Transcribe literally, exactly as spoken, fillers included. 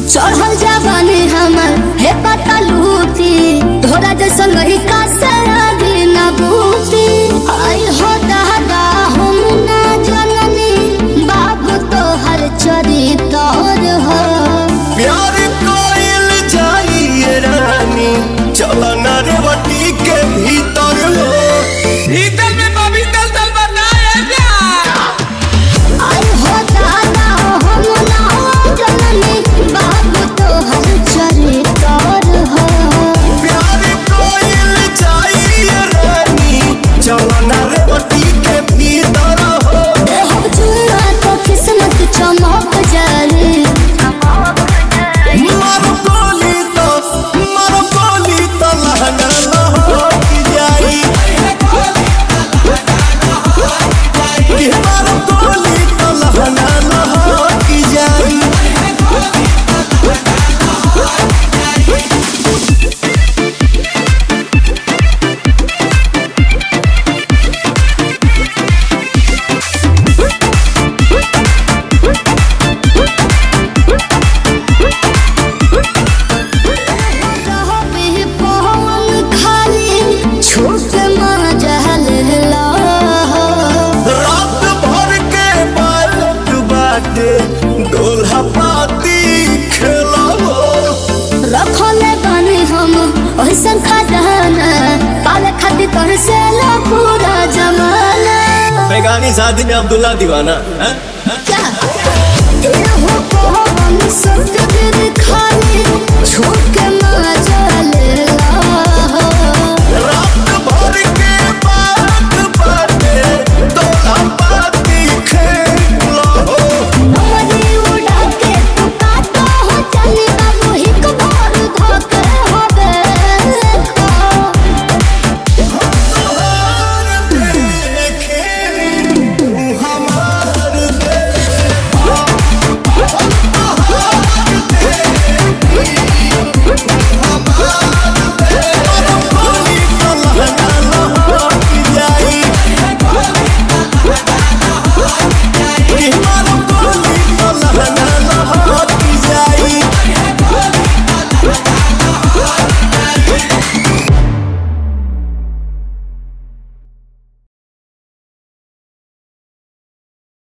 चढ़ल जवानी हमर हे पता लूटी तोरा जैसा नहीं का सरागी न बूटी आई हो दादा हम ना जननी बाबू तो हर चरितर हो प्यार कोइल जाइए रानी चला ना रेवती के भीतर हो भीतर में बबी दल दल बनाएगा आई हो दादा हम ना जननी बाबू तो हर चरितर हो प्यार कोइल जाइए रानी चला ना रेवती के भीतर हो हम चुरा तो किस्मत चमक जाए मारो गोली तो मारो गोली तो लहंगा लहक जाई कि मारो गोली तो लहंगा लहक जाई रात भर के बालक बाटे डोला पाती खेलाओ रखले बानी हम ओइसन खजाना पाले खातिर तोहर से ला पूरा जमाना बेगानी शादी में अब्दुल्ला दीवाना है? क्या ए हो पवन सत्य खाली छूट के मजा